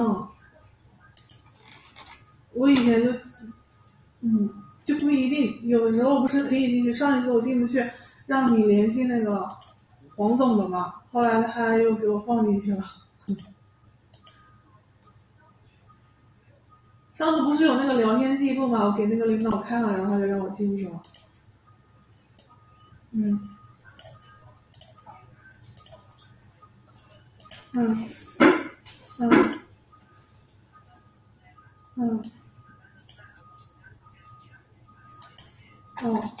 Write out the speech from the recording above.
嗯，我以前就不一定，有的时候不是可以进去，上一次我进不去，让你联系那个黄总的嘛，后来他又给我放进去了。上次不是有那个聊天记录嘛，我给那个领导看了，然后他就让我进去了。嗯嗯嗯嗯，哦。